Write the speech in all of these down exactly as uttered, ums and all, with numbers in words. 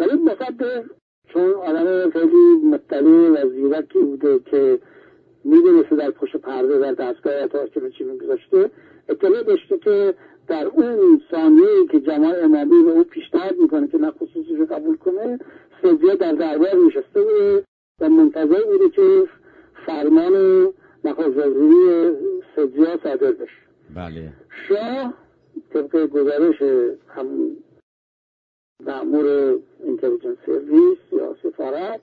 ولی مصدق چون آدم خیلی مطلع و زیرکی بوده که میدونسته در پشت پرده در دستگاه اطلاعات چی میگذاشته، اطلاع داشته که در اون ثانیه‌ای که جماعت امامی به اون پیشنهاد میکنه که نه خصوصیش رو قبول کنه، سیدزیا در دربار نشسته بوده و منتظر بوده که فرمان نخست وزیری سیدزیا صادر بشه. بله. شاه طبق گزارش همون مأمور اینتلیجنس سرویس یا سفارت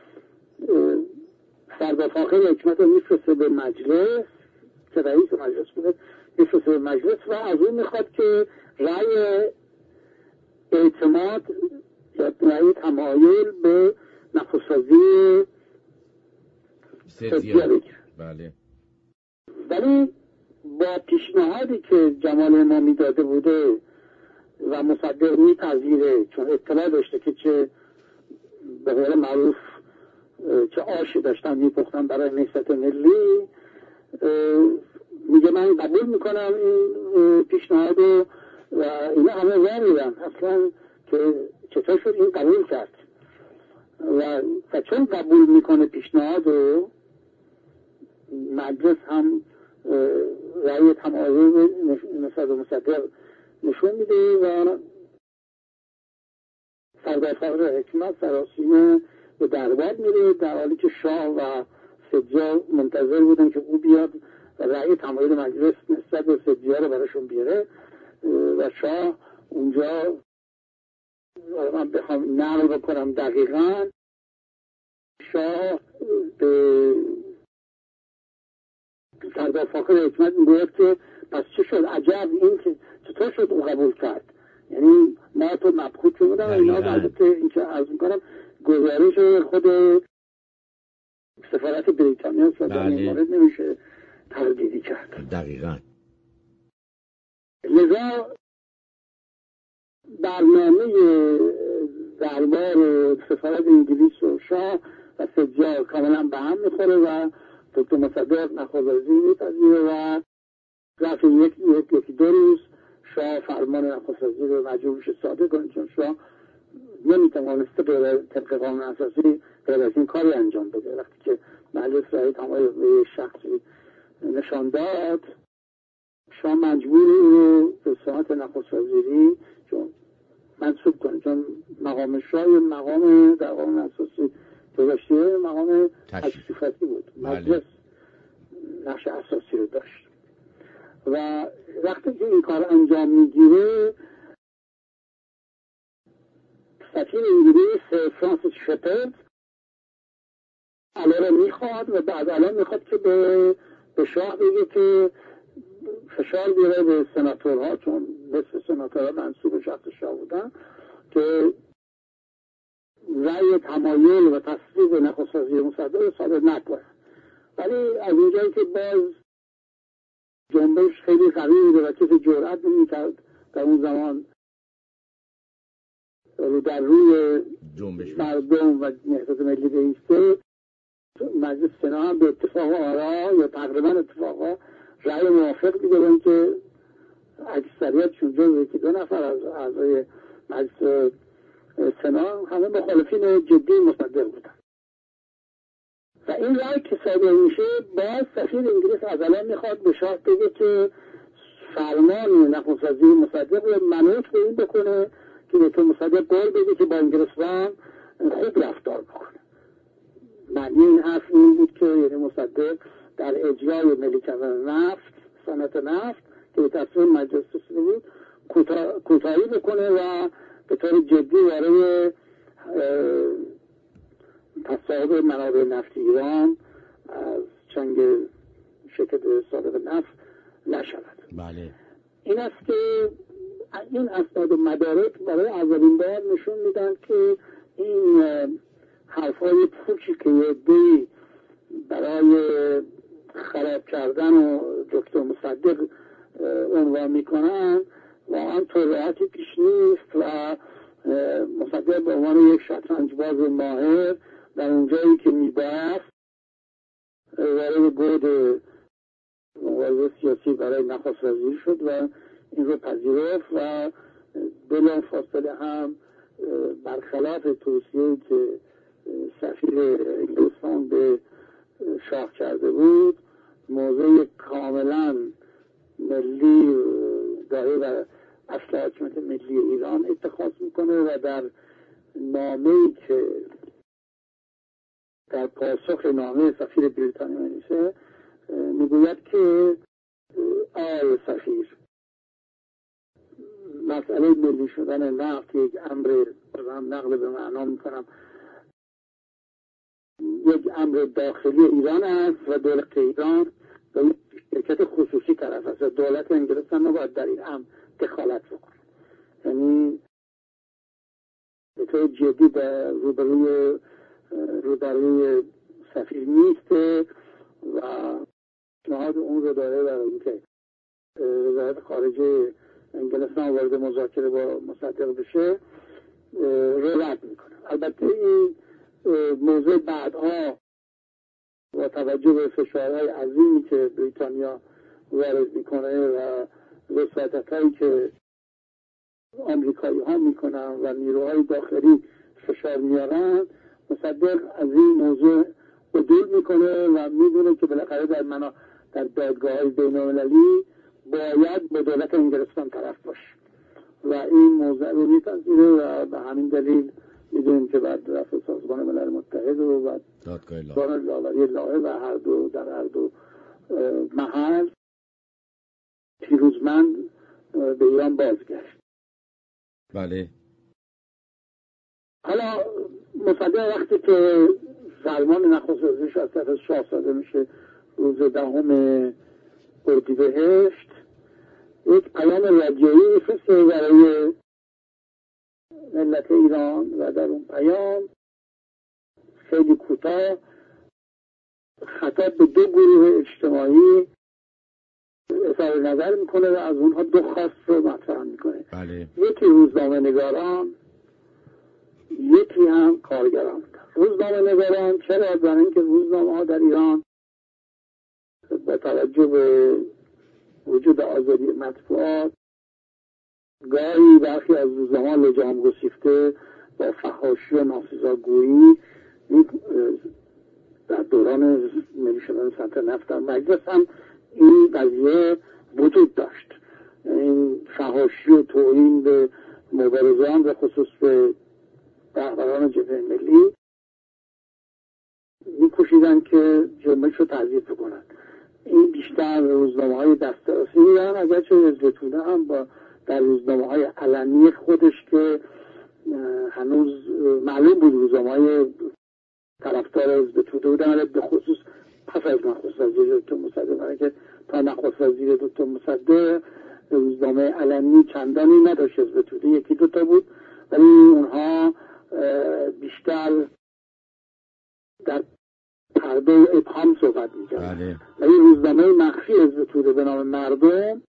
سردار فاخر حکمت رو میفرسته به مجلس که رئیس مجلس بوده، میفرسته به مجلس و از اون میخواد که رأی اعتماد یا رأی تمایل به نخست‌وزیری سیدزیا بگیره. بله. ولی با پیشنهادی که جمال امامی داده بوده و مصدق میپذیره، چون اطلاع داشته که چه به قول معروف چه آشی داشتن میپختن برای نهضت ملی، میگه من قبول میکنم این پیشنهاد و اینا همه ور میدن اصلا که چطور شد این قبول کرد و, و چون قبول میکنه پیشنهاد رو، مجلس هم رأی تمایل نسبت به مصدق نشون میده و سردار فاخر حکمت سراسیمه به دربار میره، در حالی که شاه و سیدزیا منتظر بودن که او بیاد و رأی تمایل مجلس نسبت به سیدزیا رو براشون بیاره و شاه اونجا، من بخوام نقل بکنم دقیقاً، شاه به سردار فاخر حکمت میگوید که پس چه شد، عجب این که چطور شد او قبول کرد، یعنی ما تو مبخوت شدم و اینا. البته این که عرض میکنم گزارش خود سفارت بریتانیا شد، در این مورد نمیشه تردیدی کرد. دقیقاً. لذا برنامه دربار سفارت انگلیس و شاه و سیدزیا کاملا به هم میخوره و دکتر مصدق نخست وزیر میپذیره و ظرف یک یکی دو روز شاه فرمان نخست وزیر رو مجبور میشه صادر کنه، چون شاه نمیتوانسته به طبق قانون اساسی غیر از این کاری انجام بده. وقتی که مجلس رأی تمایل به شخصی نشان داد، شاه مجبور رو به ساعت نخست وزیری چون منصوب کنه، چون مقام شاه مقام در قانون اساسی گذاشته مقام تشریفاتی بود. مجلس نقش اساسی رو داشت و وقتی که این کار انجام میگیره، سفیر انگلیس فرانسیس شپرد علا رو میخواد و بعد علا میخواد که به به شاه بگه که فشار بیاره به سناتورها، چون نصف سناتورها منصوب شخص شاه بودن، که رأی تمایل و تصویب نخست وزیر مصدق صادر نکنه. ولی از اینجایی که باز جنبش خیلی قوی بوده و کسی جرأت نمی‌کرد در اون زمان در روی مردم و نهضت ملی بایسته، مجلس سنا هم به اتفاق آرا یا تقریبا اتفاقا رأی موافق دیدن که اکثریتشون جز یکی دو نفر از اعضای مجلس سنا همه مخالفین جدی مصدق بودن و این رأی که صادر میشه، باز سفیر انگلیس از الان میخواد به شاه بگه که فرمان نخست وزیر مصدق رو منوط به این بکنه که به تو مصدق قول بده که با انگلستان خوب رفتار بکنه. معنی این حرف این بود که یعنی مصدق در اجرای ملکیت نفت، صنعت نفت که به تصمیم مجلس رسیده بود کوتاهی بکنه و به طور جدی برای تصاحب منابع نفت ایران از چنگ شرکت صادق نفت نشود. بله. این است که این اسناد و مدارک برای اولین بار نشون میدن که این حرفای پوچی که یه دی برای خراب کردن و دکتر مصدق عنوان میکنن واقعا طرحاتی پیش نیست و مصدق به عنوان یک شطرنج‌باز ماهر در اونجایی که میباید وارد گود مبارزه سیاسی برای نخست وزیر شد و این رو پذیرفت و بلا فاصله هم برخلاف توصیه‌ای که سفیر انگلستان به شاه کرده بود، موضع کاملا ملی داره و اصل حکومت ملی ایران اتخاذ میکنه و در نامه‌ای که در پاسخ نامه سفیر بریتانیا می‌نویسه میگوید که آقای سفیر، مسئله ملی شدن نفت یک امر، هم نقل به معنا میکنم، یک امر داخلی ایران است و دولت ایران و یک شرکت خصوصی طرف است و دولت انگلستان نباید در این امر دخالت بکنه. یعنی به طور جدی در روبروی روبروی سفیر نیسته و پیشنهاد اون رو داره برای اینکه وزارت خارجه انگلستان وارد مذاکره با مصدق بشه رو رد میکنه. البته این موضوع بعدها با توجه به فشارهای عظیمی که بریتانیا وارد میکنه و وساطت‌هایی که آمریکایی ها میکنن و نیروهای داخلی فشار میارن، مصدق از این موضوع عدول میکنه و میدونه که بالاخره در منا در دادگاه‌های بین‌المللی باید به دولت انگلستان طرف باشه و این موضوع رو میپذیره و به همین دلیل میدونیم که بعد رفت سازمان ملل متحد و بعد دادگاه لاوری لاهه و هر دو در هر دو محل پیروزمند به ایران بازگشت. بله. حالا مصدق وقتی که فرمان نخست وزیرش از طرف شاه صادر میشه روز دهم اردیبهشت، یک پیام رجایی میفرسته برای ملت ایران و در اون پیام خیلی کوتاه خطاب به دو گروه اجتماعی اظهار نظر میکنه و از اونها دو خواست رو مطرح میکنه. بله. یکی روزنامه نگاران، یکی هم کارگران. روزنامه نگاران چرا؟ برای اینکه روزنامه ها در ایران با توجه به وجود آزادی مطبوعات گاهی برخی از روزنامه ها لجام گسیخته با فحاشی و ناسزاگویی در دوران ملی شدن صنعت نفت در مجلس هم این قضیه وجود داشت. این فحاشی و توهین به مبارزان به خصوص به رهبران جبهه ملی می‌کوشیدن که جنبش رو تضعیف کنند. این بیشتر روزنامه های دسترسی میدن، اگرچه حزب توده هم با در روزنامه های علنی خودش که هنوز معلوم بود روزنامه های طرفدار حزب توده بودن، به خصوص پس از نخست وزیر دکتر مصدق، که تا نخست وزیر دکتر مصدق روزنامه علنی چندانی نداشت حزب توده، یکی دوتا بود، ولی اونها بیشتر در پرده و ابهام صحبت می‌کردن. ولی روزنامه مخفی حزب توده به نام مردم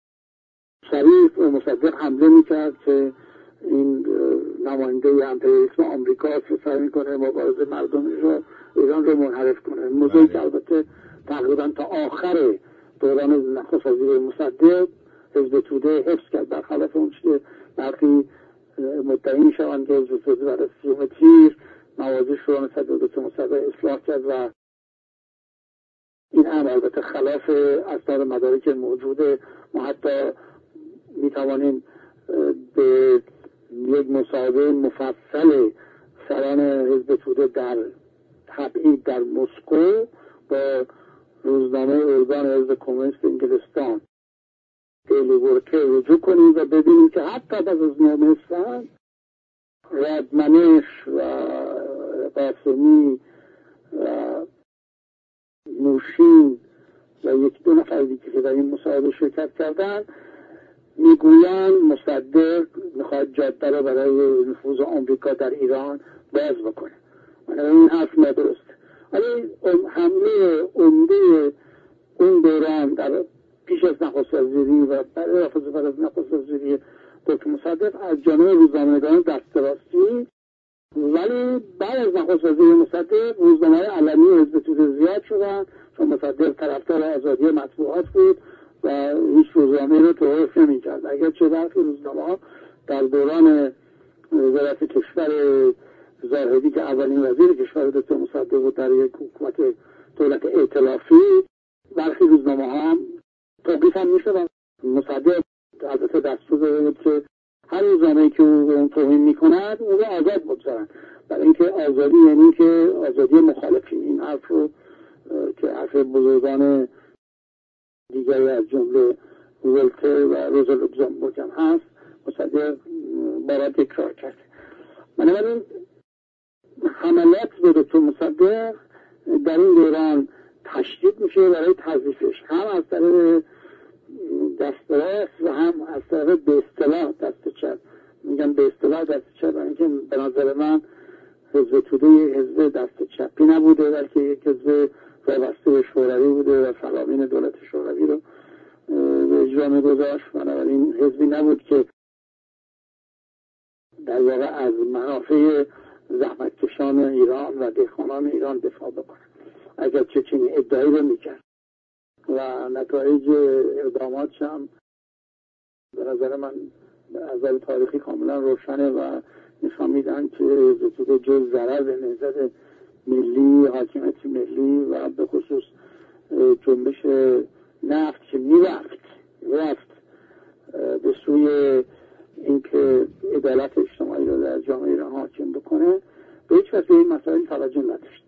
شریف و مصدق حمله میکرد که این نماینده امپریالیسم آمریکا سعی میکنه مبارزه مردم رو ایران رو منحرف کنه. موضوعی که البته تقریبا تا آخر دوران نخست وزیر مصدق حزب توده حفظ کرد، برخلاف اون که برخی مدعی میشوند که حزب توده برای سیوم تیر موازش رو نسبت به دکتر مصدق اصلاح کرد و این هم البته خلاف اسناد مدارک موجوده. ما حتی میتوانیم به یک مصاحبه مفصل سران حزب توده در تبعید در مسکو با روزنامه ارگان حزب کمونیست انگلستان دیلی ورکر رجوع کنیم و ببینیم که حتی بعد از نام اسفند رادمنش و قاسمی و نوشین و یک دو نفر دیگه که در این مصاحبه شرکت کردن میگویند مصدق میخواد جاده رو برای نفوذ آمریکا در ایران باز بکنه. این حرف ندرسته. ولی حمله عمده اون دوران در پیش از نخست وزیری و بعد از بعد از نخست وزیری دکتر مصدق از جانب روزنامه‌نگاران دست راستی، ولی بعد از نخست وزیری مصدق روزنامه‌های علنی حزب توده زیاد شدن، چون مصدق طرفدار آزادی مطبوعات بود و هیچ روزنامه‌ای رو توقیف نمی‌کرد. اگرچه برخی روزنامه‌ها در دوران وزارت کشور زاهدی که اولین وزیر کشور دکتر مصدق بود در یک حکومت دولت ائتلافی، برخی روزنامه ها هم توقیف هم میشدن. مصدق البته دستور داده بود که هر روزنامه‌ای که اون توهین میکند اون رو آزاد بگذارن، برای اینکه آزادی یعنی که آزادی مخالفین. این حرف رو که حرف بزرگان دیگری از جمله ولتر و روزا لوکزامبورگ هم هست، مصدق بارها تکرار کرد. بنابراین حملات به دکتر مصدق در این دوران تشدید میشه برای تضعیفش، هم از طرف دست راست و هم از طرف به اصطلاح دست چپ. میگم به اصطلاح دست چپ برای اینکه به نظر من حزب توده یک حزب دست چپی نبوده، بلکه یک حزب وابسته به شوروی بوده و فرامین دولت شوروی رو به اجرا می‌گذاشت. بنابراین حزبی نبود که در واقع از منافع زحمتکشان ایران و دهقانان ایران دفاع بکنه، اگر چه چنین ادعایی رو میکرد. و نتایج اقداماتش هم به نظر من از نظر تاریخی کاملا روشنه و نشان میدن که حزب جز ضرر به نهضت ملی، حاکمیت ملی و به خصوص جنبش نفت که میرفت رفت به سوی اینکه عدالت اجتماعی رو در جامعه ایران حاکم بکنه، به هیچ وجه به این مسائل توجه نداشت.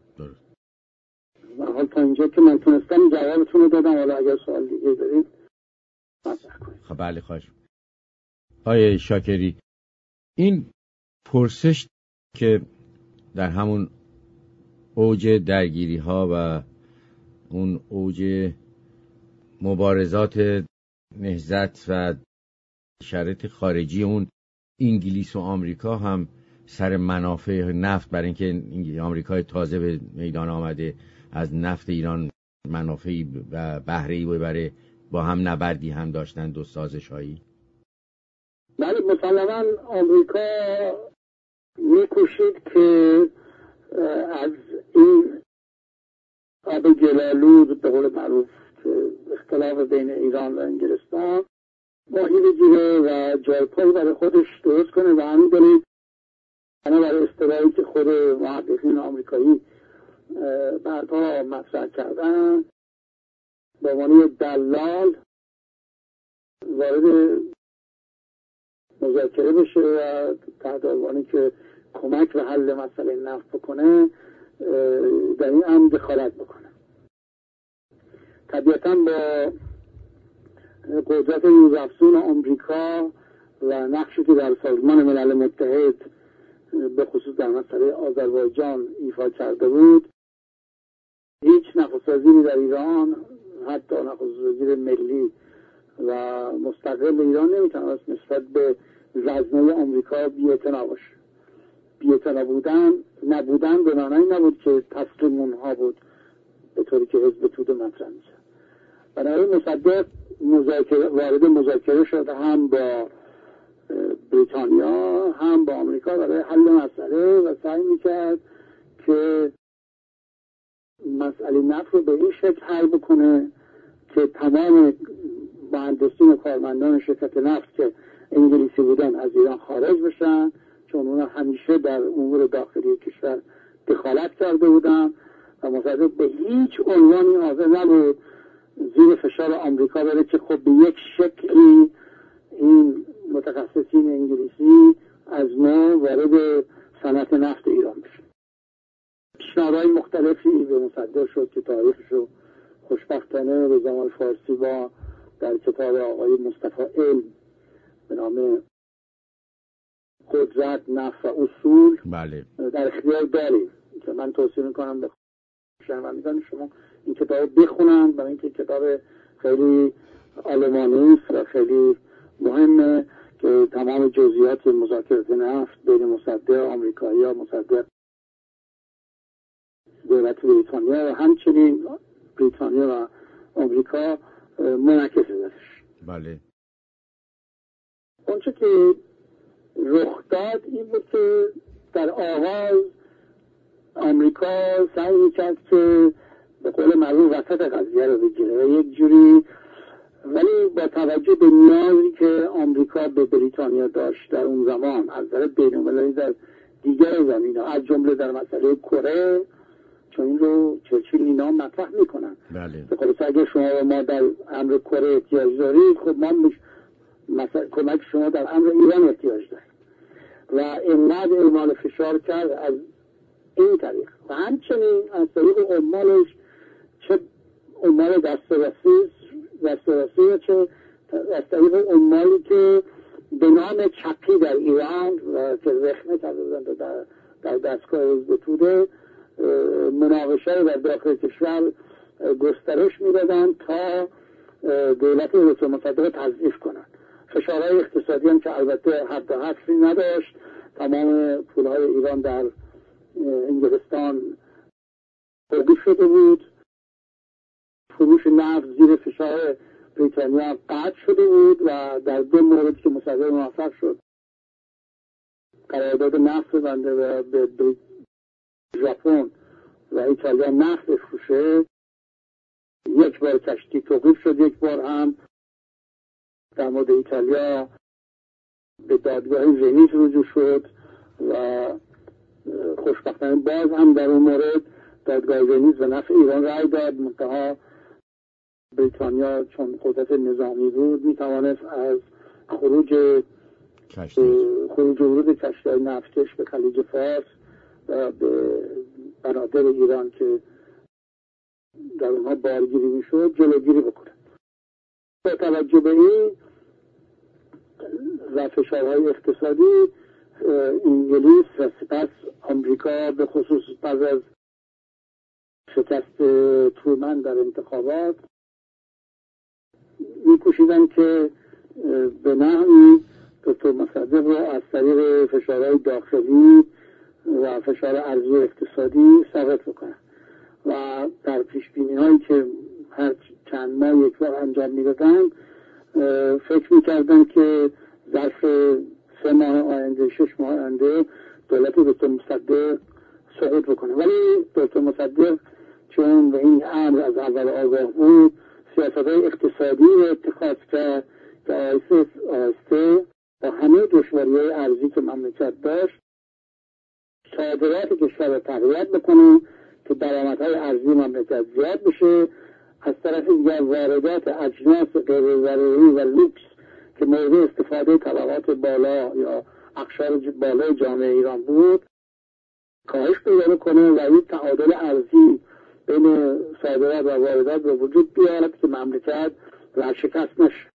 و حال تا اینجا که من تونستم جوابتون رو دادم، حالا اگر سوال دیگه دارید مطرح کنید. خب بله خواهش. آقای شاکری، این پرسش که در همون اوج درگیری ها و اون اوج مبارزات نهضت و شرایط خارجی اون انگلیس و آمریکا هم سر منافع نفت، برای اینکه آمریکای تازه به میدان آمده از نفت ایران منافعی و بهره‌ای ببره، با هم نبردی هم داشتن، دو سازش‌هایی. بله مسلماً آمریکا می‌کوشید که از این آب گلالود به قول معروف که اختلاف بین ایران و انگلستان ماهی بگیره و جای پای برای خودش درست کنه و همین دلیل برای اصطلاحی که خود محققین آمریکایی بعدها مطرح کردن به عنوان دلال وارد مذاکره بشه و تحت عنوانی که کمک به حل مسئله نفت بکنه در این امر دخالت بکنه. طبیعتاً با قدرت روزافزون آمریکا و نقشی که در سازمان ملل متحد به خصوص در مسئله آذربایجان ایفا کرده بود، هیچ نخست وزیری در ایران، حتی نخست وزیر ملی و مستقل ایران نمیتونست نسبت به رزمه آمریکا بی‌اعتنا باشه. بی‌اعتنا بودن نبودن به معنی نبود که تسلیم اونها بود به طوری که حزب توده مطرح میشه. بنابراین مصدق مذاکره وارد مذاکره شد هم با بریتانیا هم با آمریکا برای حل مسئله و سعی میکرد که مسئله نفت رو به این شکل حل بکنه که تمام مهندسین و کارمندان شرکت نفت که انگلیسی بودن از ایران خارج بشن، چون اونا همیشه در امور داخلی کشور دخالت کرده بودن و مصدق به هیچ عنوانی حاضر نبود زیر فشار آمریکا بره که خب به یک شکلی این متخصصین انگلیسی از ما وارد صنعت نفت ایران بشه. پیشنهادهای مختلفی به مصدق شد که تاریخش رو خوشبختانه به زبان فارسی با در کتاب آقای مصطفی علم به نام قدرت نفت و اصول بله. در اختیار داریم که من توصیه میکنم به شنوندگان شما این کتاب بخونن، برای اینکه کتاب خیلی آلمانی است و خیلی مهمه که تمام جزئیات مذاکرات نفت بین مصدق آمریکایی و مصدق دولت بریتانیا و همچنین بریتانیا و آمریکا منعکس درش. بله. اونچه که رخ داد این بود که در آغاز آمریکا سعی میکرد که به قول معروف وسط قضیه رو بگیره و یک جوری ولی با توجه به نیازی که آمریکا به بریتانیا داشت در اون زمان از نظر بین‌المللی در دیگر زمینه‌ها، از جمله در مسئله کره، چون این رو چرچیل اینا مطرح میکنن. بله. به خلاصه اگر شما و ما در امر کره احتیاج دارید، خب ما مش... مثلا کمک شما در امر ایران احتیاج داریم و اینقدر اعمال فشار کرد از این طریق و همچنین از طریق عمالش، چه عمال دسترسی دسترسی چه از طریق عمالی که به نام چپی در ایران و که رخنه کردن در, در دستگاه حزب توده مناقشه در داخل کشور گسترش میدادن تا دولت دکتر مصدق تضعیف کنند. فشارهای اقتصادی هم که البته حد و حصری نداشت، تمام پولهای ایران در انگلستان توقیف شده بود، فروش نفت زیر فشار بریتانیا قطع شده بود و در دو مورد که مصدق موفق شد قرارداد نفت بنده و به ژاپن و ایتالیا نفت بفروشه، یک بار کشتی توقیف شد، یک بار هم در مورد ایتالیا به دادگاه ونیز رجوع شد و خوشبختانه باز هم در اون مورد دادگاه ونیز به نفع ایران رأی داد، منتها بریتانیا چون قدرت نظامی بود میتوانست از خروج خروج ورود کشتی‌های نفتکش به خلیج فارس و به بنادر ایران که در اونها بارگیری میشد جلوگیری بکنه. با توجه به این و فشارهای اقتصادی، انگلیس و سپس آمریکا به خصوص پس از شکست ترومن در انتخابات می‌کوشیدن که به نحوی دکتر مصدق رو از طریق فشارهای داخلی و فشار ارزی اقتصادی ثابت بکنن و در پیشبینی‌هایی که هر چند ماه یک بار انجام میدادن فکر میکردن که ظرف سه ماه آینده شش ماه آینده دولت دکتر مصدق سقوط بکنه. ولی دکتر مصدق چون به این امر از اول آگاه بود، سیاست‌های اقتصادی رو اتخاذ کرد که آهسته آهسته با همه دشواری‌های ارزی که مملکت داشت صادرات کشور رو تقویت بکنه که درآمدهای ارزی مملکت زیاد بشه، از طرف دیگر واردات اجناس غیر ضروری و لوکس که مورد استفاده طبقات بالا یا اقشار بالای جامعه ایران بود کاهش پیدا کنه و این تعادل ارزی بین صادرات و واردات به وجود بیارد که مملکت ورشکست نشه.